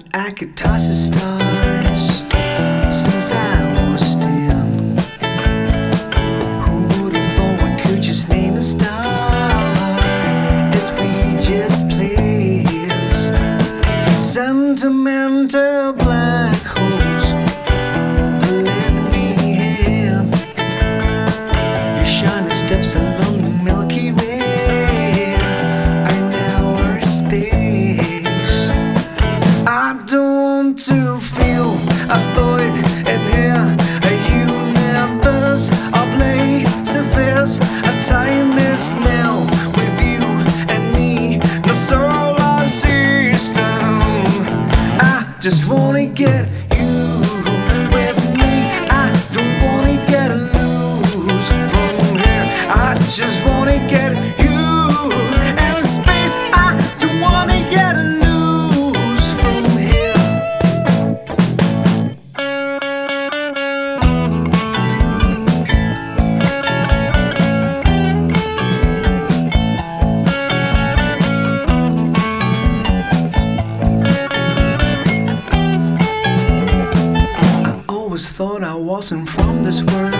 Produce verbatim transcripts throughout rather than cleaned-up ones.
that I could toss the stars since I was ten. Who would have thought we could just name a star as we just placed sentimental black holes that let me in. Your shining steps along the Milky Way are now our space. I don't want to feel a void in here. A universe of laissez-faire. A time is now with you and me. No solar system. I just wanna get you with me. I don't wanna get loose from here. I just wanna get you in space. I don't wanna get loose from here. I always thought I wasn't from this world.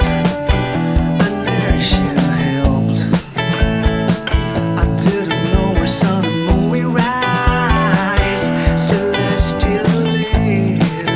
Inertia helped. I didn't know where sun and moon we rise. Celestial light.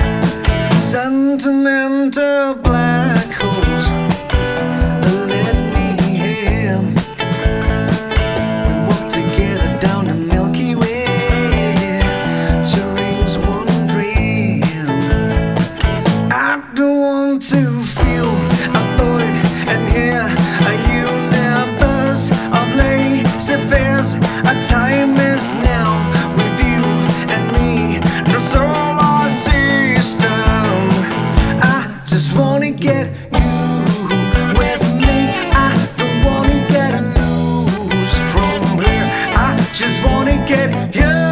Sentimental black holes that let me in. We walk together down the Milky Way to rings one dream. I don't want to feel a void and hear a universe of laissez-faire. A time is now with you and me. No solar system. I just wanna get you with me. I don't wanna get loose from here. I just wanna get you.